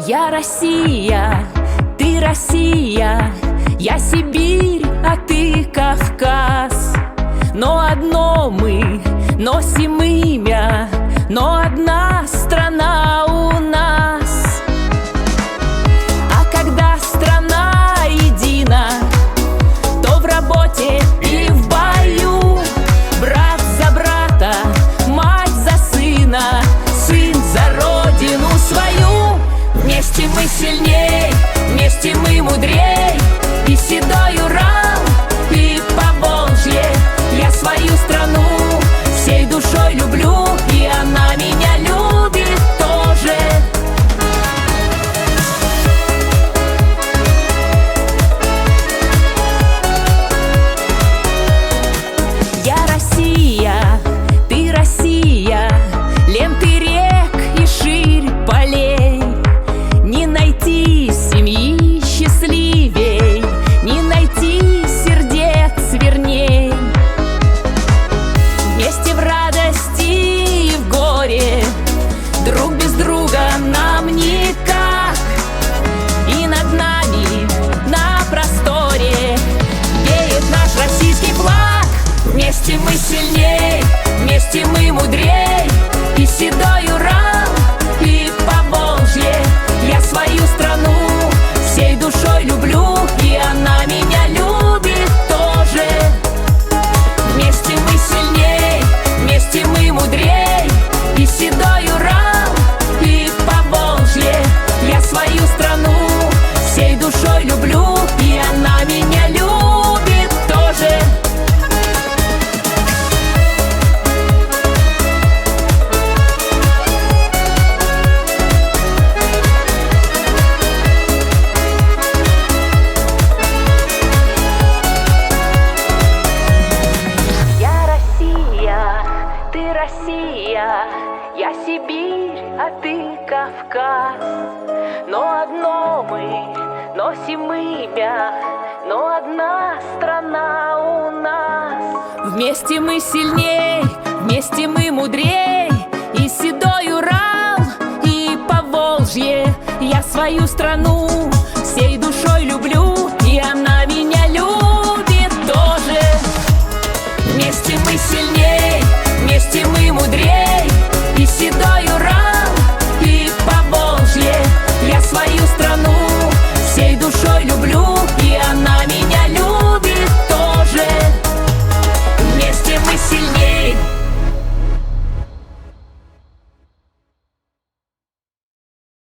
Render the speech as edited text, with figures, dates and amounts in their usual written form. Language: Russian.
Я Россия, ты Россия, я Сибирь, а ты Кавказ. Но одно мы носим имя, но одна страна у нас. А когда страна едина, то в работе и в бою брат за брата, мать за сына, сын за родину свою. Вместе мы сильней, вместе мы мудрей, и седой Урал, и Поволжье. Я свою страну всей душой люблю, и она меня любит тоже. Я Россия, ты Россия, ленты рек и ширь полей. Не найти семьи счастливей, не найти сердец верней. Вместе в радости и в горе, друг без друга нам никак. И над нами на просторе веет наш российский флаг. Вместе мы сильней, вместе мы мудрей, и седой Урал, и Поволжье. Я свою страну всей душой люблю, и она меня любит тоже. Вместе мы сильней, вместе мы мудрей, и седой Урал, и Поволжье. Я свою страну всей душой люблю, и она меня любит тоже. Россия, я Сибирь, а ты Кавказ. Но одно мы носим имя, но одна страна у нас. Вместе мы сильней, вместе мы мудрей, и седой Урал, и Поволжье. Я свою страну всей душой люблю, и она меня любит тоже. Вместе мы сильней, вместе мы мудрее.